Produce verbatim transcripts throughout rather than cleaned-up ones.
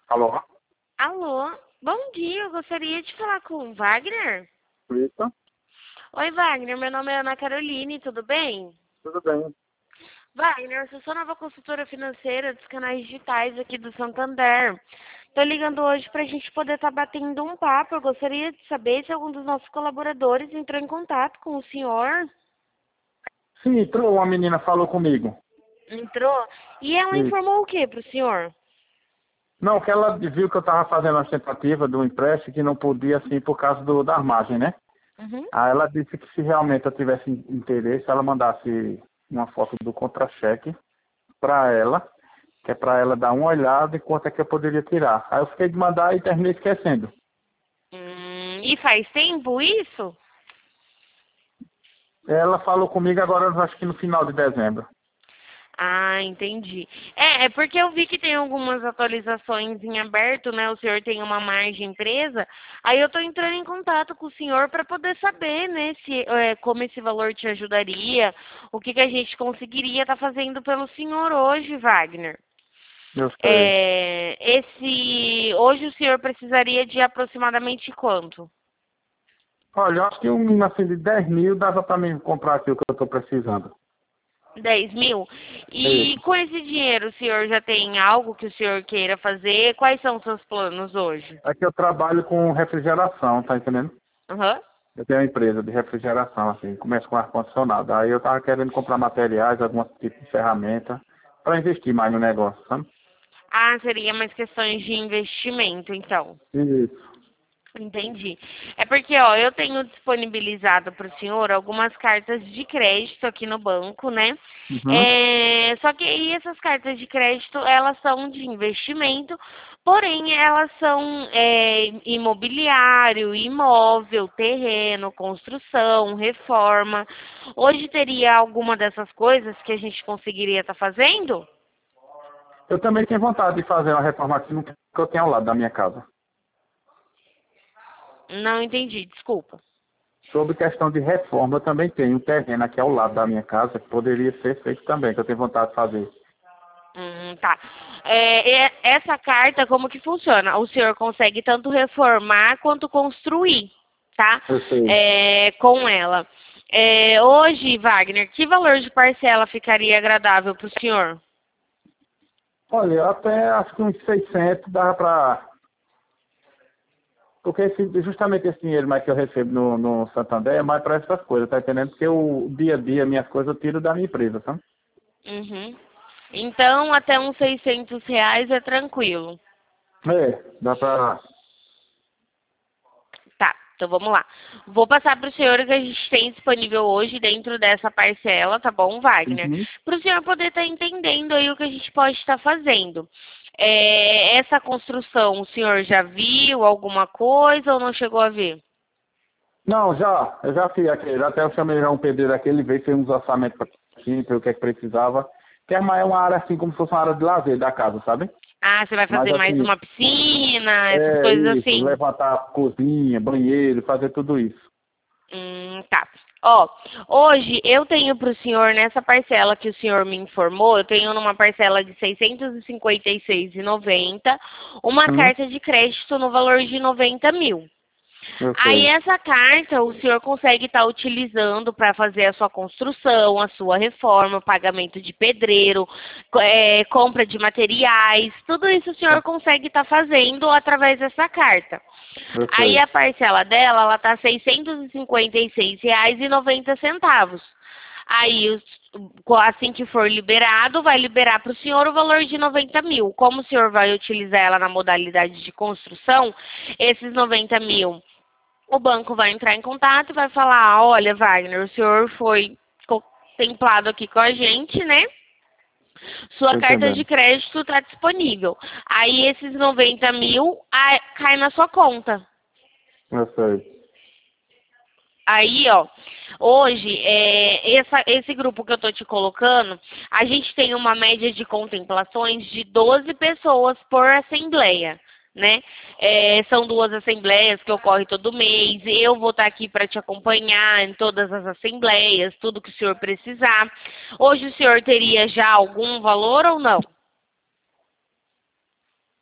Alô? Alô, bom dia, eu gostaria de falar com o Wagner. Isso? Oi, Wagner, meu nome é Ana Caroline, tudo bem? Tudo bem. Wagner, eu sou sua nova consultora financeira dos canais digitais aqui do Santander. Tô ligando hoje para a gente poder estar batendo um papo. Eu gostaria de saber se algum dos nossos colaboradores entrou em contato com o senhor. Sim, entrou, uma menina falou comigo. Entrou? E ela Isso. informou o que para o senhor? Não, que ela viu que eu estava fazendo uma tentativa do empréstimo que não podia, assim, por causa do, da margem, né? Uhum. Aí ela disse que se realmente eu tivesse interesse, ela mandasse uma foto do contra-cheque para ela, que é para ela dar uma olhada e quanto é que eu poderia tirar. Aí eu fiquei de mandar e terminei esquecendo. Hum, e faz tempo isso? Ela falou comigo agora, eu acho que no final de dezembro. Ah, entendi. É, é porque eu vi que tem algumas atualizações em aberto, né? O senhor tem uma margem presa. Aí eu tô entrando em contato com o senhor para poder saber, né, se, é, como esse valor te ajudaria, o que que a gente conseguiria estar fazendo pelo senhor hoje, Wagner. Eu sei. É, esse, hoje o senhor precisaria de aproximadamente quanto? Olha, eu acho que um assim de dez mil dava para mim comprar aqui o que eu estou precisando. Dez mil? E Isso. com esse dinheiro, o senhor já tem algo que o senhor queira fazer? Quais são os seus planos hoje? Aqui eu trabalho com refrigeração, tá entendendo? Aham. Eu tenho uma empresa de refrigeração, assim, começo com ar-condicionado. Aí eu tava querendo comprar materiais, algum tipo de ferramenta, para investir mais no negócio, sabe? Ah, seria mais questões de investimento, então. Isso. Entendi. É porque, ó, eu tenho disponibilizado para o senhor algumas cartas de crédito aqui no banco, né? Uhum. É, só que aí essas cartas de crédito, elas são de investimento, porém elas são é, imobiliário, imóvel, terreno, construção, reforma. Hoje teria alguma dessas coisas que a gente conseguiria estar fazendo? Eu também tenho vontade de fazer uma reforma aqui no que eu tenho ao lado da minha casa. Não entendi, desculpa. Sobre questão de reforma, eu também tenho um terreno aqui ao lado da minha casa que poderia ser feito também, que eu tenho vontade de fazer. Hum, tá. É, e essa carta, como que funciona? O senhor consegue tanto reformar quanto construir, tá? Eu sei. É, com ela. É, hoje, Wagner, que valor de parcela ficaria agradável para o senhor? Olha, eu até acho que uns seiscentos dá para. Porque esse- justamente esse dinheiro mais que eu recebo no, no Santander é mais para essas coisas, tá entendendo? Porque o dia a dia, minhas coisas, eu tiro da minha empresa, tá? Uhum. Então, até uns seiscentos reais é tranquilo. É, dá para. Tá, então vamos lá. Vou passar para o senhor o que a gente tem disponível hoje dentro dessa parcela, tá bom, Wagner? Uhum. Para o senhor poder estar entendendo aí o que a gente pode estar fazendo. É, essa construção, o senhor já viu alguma coisa ou não chegou a ver? Não, já, eu já fiz aquele, até eu chamei já um pedreiro aquele, veio, fez uns orçamentos para aqui, ver o que é que precisava. Que é mais uma área assim, como se fosse uma área de lazer da casa, sabe? Ah, você vai Mas fazer mais assim, uma piscina, essas é coisas isso, assim. levantar cozinha, banheiro, fazer tudo isso. Hum, tá. Ó, hoje eu tenho para o senhor, nessa parcela que o senhor me informou, eu tenho numa parcela de seiscentos e cinquenta e seis reais e noventa centavos, uma Uhum. carta de crédito no valor de noventa mil. Eu Aí sei. essa carta o senhor consegue estar utilizando para fazer a sua construção, a sua reforma, o pagamento de pedreiro, co- é, compra de materiais, tudo isso o senhor consegue estar fazendo através dessa carta. Eu Aí sei. a parcela dela, ela tá seiscentos e cinquenta e seis reais e noventa centavos. Aí, os- assim que for liberado, vai liberar para o senhor o valor de noventa mil. Como o senhor vai utilizar ela na modalidade de construção, esses noventa mil, o banco vai entrar em contato e vai falar, olha, Wagner, o senhor foi contemplado aqui com a gente, né? Sua Tô carta de entendendo. crédito está disponível. Aí esses noventa mil ah, cai na sua conta. Eu sei. Aí, ó, hoje, é, essa- esse grupo que eu tô te colocando, a gente tem uma média de contemplações de doze pessoas por assembleia, né? É, são duas assembleias que ocorrem todo mês. Eu vou estar aqui para te acompanhar em todas as assembleias, tudo que o senhor precisar. Hoje o senhor teria já algum valor ou não?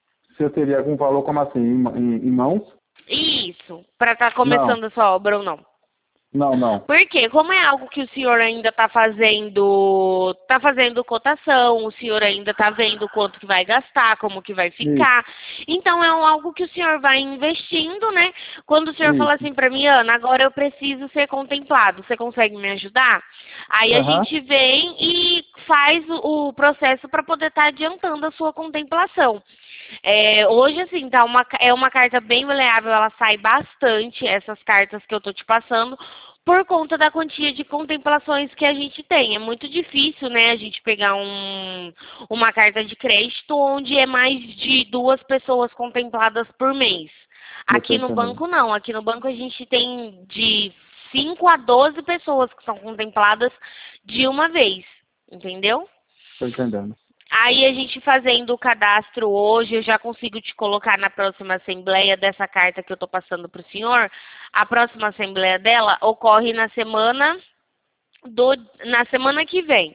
se eu teria algum valor como assim, em, em, em mãos? Isso, para estar começando a sua obra ou não. Não, não. Porque como é algo que o senhor ainda está fazendo, está fazendo cotação, o senhor ainda está vendo quanto que vai gastar, como que vai ficar. Isso. Então é um, algo que o senhor vai investindo, né? Quando o senhor Isso. fala assim para mim, Ana, agora eu preciso ser contemplado, você consegue me ajudar? Aí uhum. a gente vem e faz o, o processo para poder estar tá adiantando a sua contemplação. É, hoje, assim, tá uma, é uma carta bem maleável, ela sai bastante, essas cartas que eu tô te passando, por conta da quantia de contemplações que a gente tem. É muito difícil, né, a gente pegar um, uma carta de crédito onde é mais de duas pessoas contempladas por mês. Aqui no banco, não. Aqui no banco a gente tem de cinco a doze pessoas que são contempladas de uma vez, entendeu? Tô entendendo. Aí a gente fazendo o cadastro hoje, eu já consigo te colocar na próxima assembleia dessa carta que eu estou passando para o senhor. A próxima assembleia dela ocorre na semana, do, na semana que vem.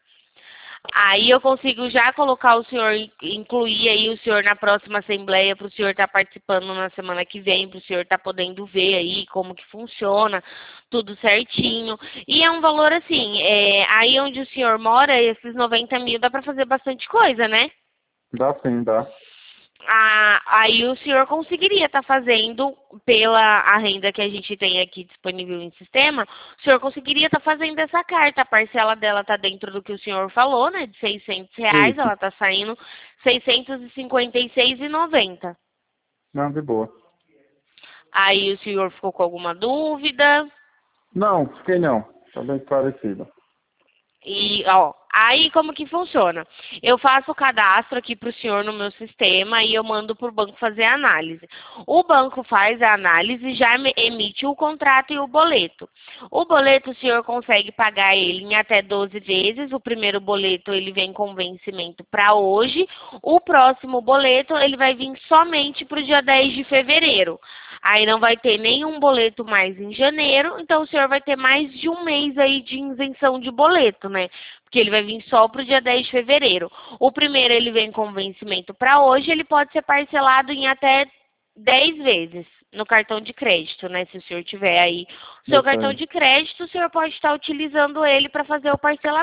Aí eu consigo já colocar o senhor, incluir aí o senhor na próxima assembleia, para o senhor estar tá participando na semana que vem, para o senhor estar tá podendo ver aí como que funciona, tudo certinho. E é um valor assim, é, aí onde o senhor mora, esses noventa mil dá para fazer bastante coisa, né? Dá sim, dá. Ah, aí o senhor conseguiria estar tá fazendo, pela a renda que a gente tem aqui disponível em sistema, o senhor conseguiria estar tá fazendo essa carta. A parcela dela está dentro do que o senhor falou, né? De seiscentos reais, Isso. ela está saindo seiscentos e cinquenta e seis reais e noventa centavos. Não, de boa. Aí o senhor ficou com alguma dúvida? Não, fiquei não. Está bem esclarecido. E, ó, aí como que funciona? Eu faço o cadastro aqui para o senhor no meu sistema e eu mando para o banco fazer a análise. O banco faz a análise e já emite o contrato e o boleto. O boleto o senhor consegue pagar ele em até doze vezes. O primeiro boleto ele vem com vencimento para hoje. O próximo boleto ele vai vir somente para o dia dez de fevereiro. Aí não vai ter nenhum boleto mais em janeiro, então o senhor vai ter mais de um mês aí de isenção de boleto, né? Porque ele vai vir só para o dia dez de fevereiro. O primeiro ele vem com vencimento para hoje, ele pode ser parcelado em até dez vezes no cartão de crédito, né? Se o senhor tiver aí o seu cartão de crédito, o senhor pode estar utilizando ele para fazer o parcelamento.